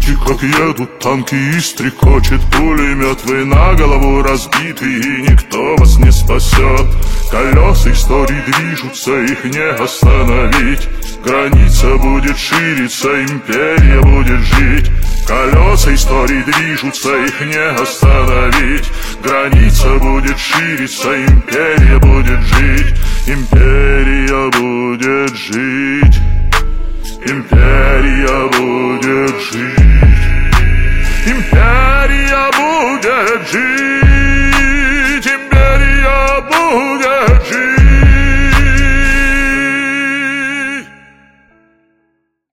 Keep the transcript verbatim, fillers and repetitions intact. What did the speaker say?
Слышите, как едут танки и стрекочет пулемет? Вы на голову разбиты, и никто вас не спасет. Колеса истории движутся, их не остановить. Граница будет шириться, империя будет жить. Колеса истории движутся, их не остановить. Граница будет шириться, империя будет жить. Империя будет жить. Империя будет жить. Империя будет жить. Империя будет